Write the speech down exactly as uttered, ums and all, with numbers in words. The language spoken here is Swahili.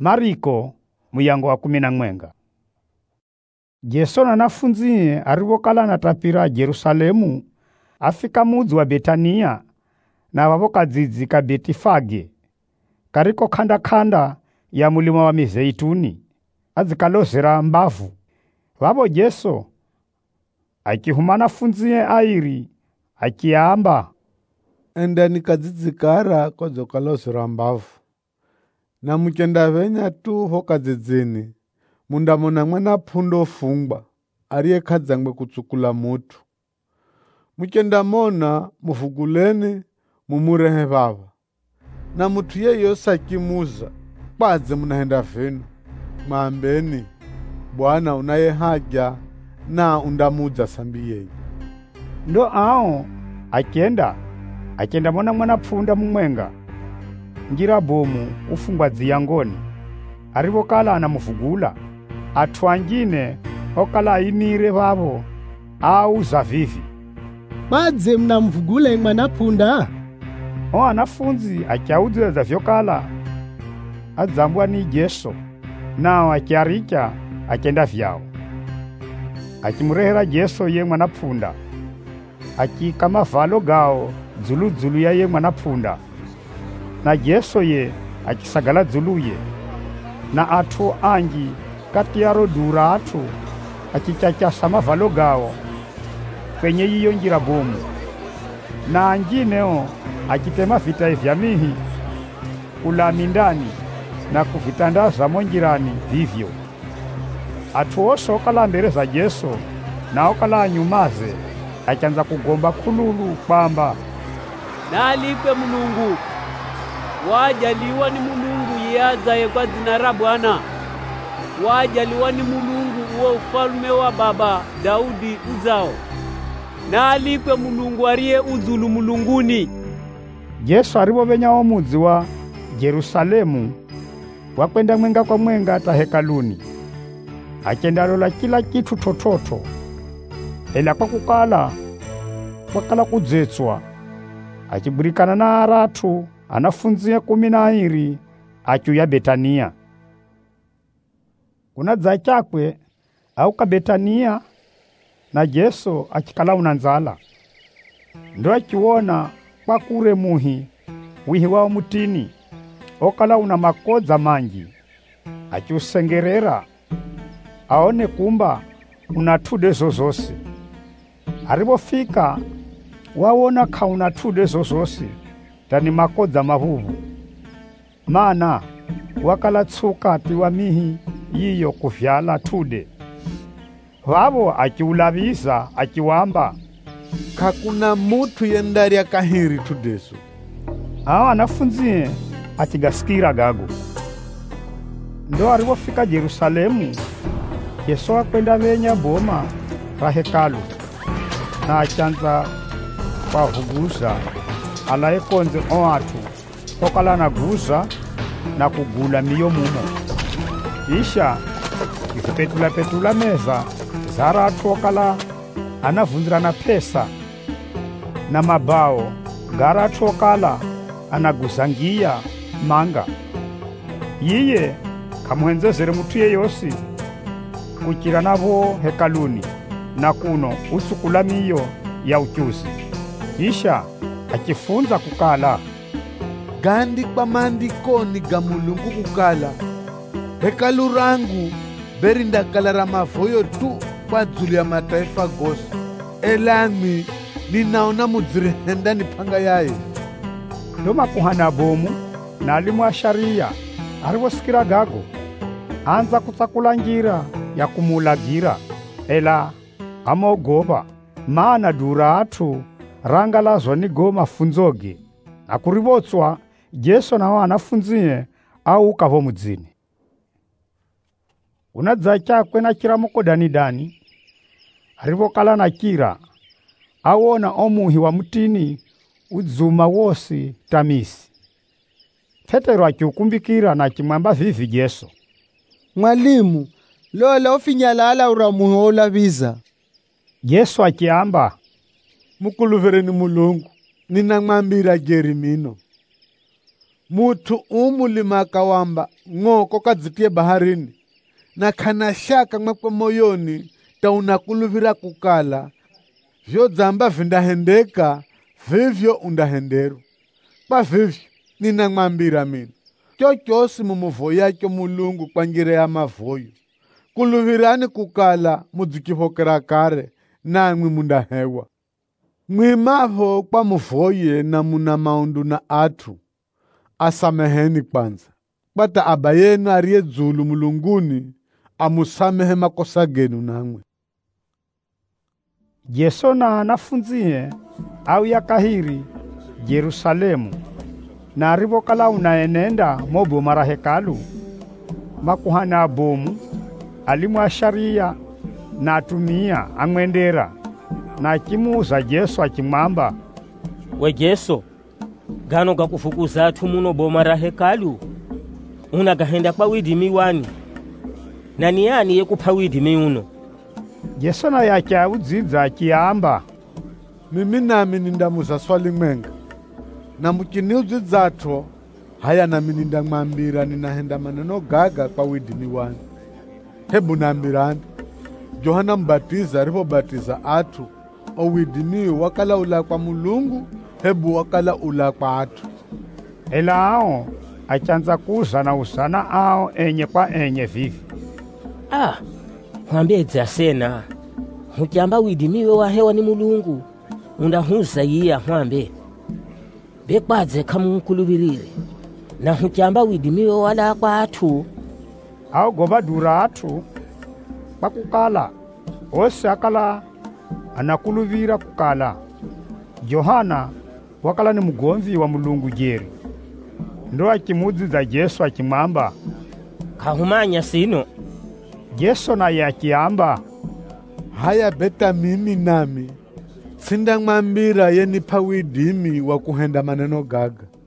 Mariko muyango wa kumi na mwenga. Jesu na wanafunzi arivokala natapira Jerusalemu afika mudzi wa Betania na wavokadzidzi ka Betifage kariko kanda kanda ya mulima wa Mizeituni adzikalozera mbavu. Vavo Jesu akihuma nafunzi airi akiamba, endani kadzidzikara kodzokalozera mbavu na mukenda venya tu hokadzidzini mundamona mwana phundo fungwa ariye khadzangwe kutsukula mutu. Mukenda mona muvuguleni mumurehe vava na mutu yeyo sakimuza kwadze munahenda venu mwambeni, Bwana unaye haja na undamudza sambi yeyo. Ndo ao akenda akenda mona mwana pfunda mumwenga ngira bomu ufungwa dziyangoni arivokala anamuvugula athu angine okala imire vavo auza vivi, kwadze mnamvugule mwana pfunda? O anafunzi achiaudzeza vyokala adzambwa ni Jesu nao achiarika akenda vyao. Achimurehera Jesu ye mwana pfunda akika mavalo gao dzulu dzulu ya ye mwana pfunda na Jesu ye akisagala dzuluye na athu angi kati yaro dura athu achichachasa mavalo gao kwenye yiyo njira bomu na angineo akitema vita vya mihi kulami ndani na kuvitandaza monjirani vivyo. Athu oso okala mbere za Jesu na okala anyumaze achanza kugomba kululu kwamba, nalikwe Mulungu, wajaliwa ni Mulungu yazaye kwa dzina la Bwana, wajaliwa ni Mulungu wa ufalme wa baba Daudi uzao, nalikwe Mulungu ariye uzulu mulunguni. Jesu arivovenya omudzi wa Jerusalemu wakwenda mwenga kwa mwenga ata hekaluni akenda lola kila kitu tototo, ela kwa kukala kwakala kudzetswa achiburikana na aratu anafunzi kumi na airi achuya Betania. Kuna dza chakwe auka Betania na Jesu achikala unanzala. Ndo achiona kwa kure muhi wihi wao mutini okala una makodza manji achiusengerera aone kumba una tude zozosi. Arivofika wawona kauna tude zozosi tani makodza mavuvu mana wakala tsuka tiwa mihi yiyo kuvyala tude. Vavo achiulavisa achiwamba, kakuna mutu yendari akahiri tudeso. Awa anafunzi achigasikira gago. Ndo arivofika Jerusalemu Yesu akwenda venya boma ra hekalu na achanza kwa huguza ala ekonze o atu okala na guza na kugula miyo mumo. Isha ikipetula petula meza zara atu okala anavunzirana pesa na mabao gara atu okala anaguzangia manga. Yiye kamuhenzezere mutu yeyosi kukira navo hekaluni na kuno usukula miyo ya uchuzi. Isha akifunza kukala, gandi kwa mandikoni ga Mulungu kukala hekalu rangu beri ndakala ra mavoyo tu kwa dzulu ya mataifa gosi, elami ninaona mudzirihenda ni panga yaye. Ndo makuhana bomu na alimu wa sharia arivosikira gago anza kutsakula njira ya kumulagira, ela amogoba maana dura atu rangalazwa ni goma funzoge na kurivotswa Jesu na wanafunzie au kavo mudzini. Unadza chakwe na kira moko dani dani arivokala na kira awona omuhi wa mutini udzuma wosi tamisi. Petero akiukumbikira na kimwamba vivi Jesu, Mwalimu, lola ufinyalala uramuho olaviza. Jesu akiamba, mukuluvereni Mulungu, ninamwambira Jerimino. Mutu umulima kawamba ng'oko kadzitie baharini, na kana shaka mwakwe moyoni ta unakuluvira kukala vyo dzamba vindahendeka vivyo undahenderu. Kwa vivyo ninamwambira mina, chochosi mumuvoyo yake Mulungu kwa njira ya mavoyo, kuluvirani kukala mudzikihokera kare namwi mundahewa. Mwimavo kwa muvoye na muna maundu na atu, asameheni kwanza, bata aba yenu ariye dzulu mulunguni amusamehe makosa genu namwe. Yesu na anafunzie au yakahiri Yerusalemu, na arivokala unaenenda mobo mara hekalu, makuhana abomu alimu asharia na atumia amwendera, na akimuuza Yesu akimwamba, we Yesu, gano gakufukuza atu muno bomara hekalu, unagahenda kwa widimi wani, na ni yani yekupa widimi uno? Yesu na yake audzidza akiamba, mimi nami nindamuza swali mwenga, na mukiniudzidzato haya nami nindamwambira ninahenda maneno gaga kwa widimi wani. Hebu nambirani, Yohana Mbatiza alipobatiza atu, owidimi wakala ula kwa Mulungu, hebu wakala ula kwa atu? Ela ao achanza kuza na usana ao enye kwa enye vivi. Ah, mwambie dzasena, hukiamba widimiwe wa hewa ni Mulungu, undahuza iya mwambe. Bekwadze kamunkulubirire, na hukiamba widimiwe wala kwa atu. Ao goba dura atu, pakukala, ose akala anakuluvira kukala Yohana wakala ni mugomvi wa Mulungu jeri. Ndo akimudziza Yesu akimwamba, kahumanya sino? Yesu naye akiamba, haya beta mimi nami sindamwambira yenipa widimi wa kuhenda maneno gaga.